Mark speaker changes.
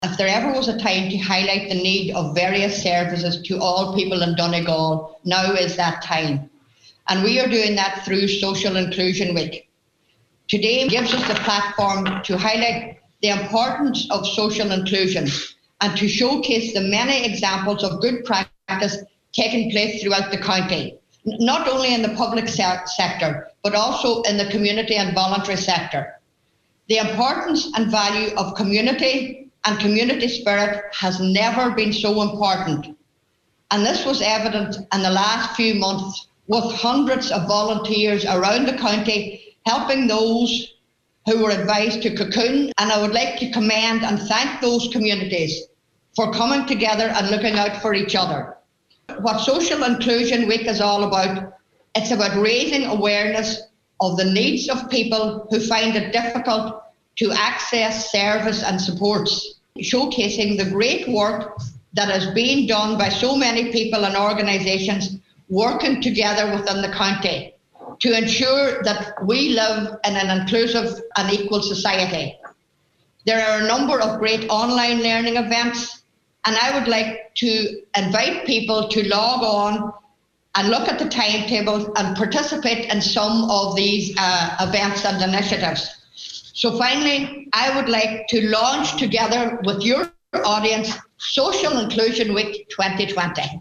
Speaker 1: If there ever was a time to highlight the need of various services to all people in Donegal, now is that time. And we are doing that through Social Inclusion Week. Today gives us the platform to highlight the importance of social inclusion and to showcase the many examples of good practice taking place throughout the county, not only in the public sector, but also in the community and voluntary sector. The importance and value of community and community spirit has never been so important. And this was evident in the last few months with hundreds of volunteers around the county helping those who were advised to cocoon. And I would like to commend and thank those communities for coming together and looking out for each other. What Social Inclusion Week is all about, it's about raising awareness of the needs of people who find it difficult to access service and supports, showcasing the great work that is being done by so many people and organisations working together within the county to ensure that we live in an inclusive and equal society. There are a number of great online learning events, and I would like to invite people to log on and look at the timetable and participate in some of these events and initiatives. So finally, I would like to launch together with your audience Social Inclusion Week 2020.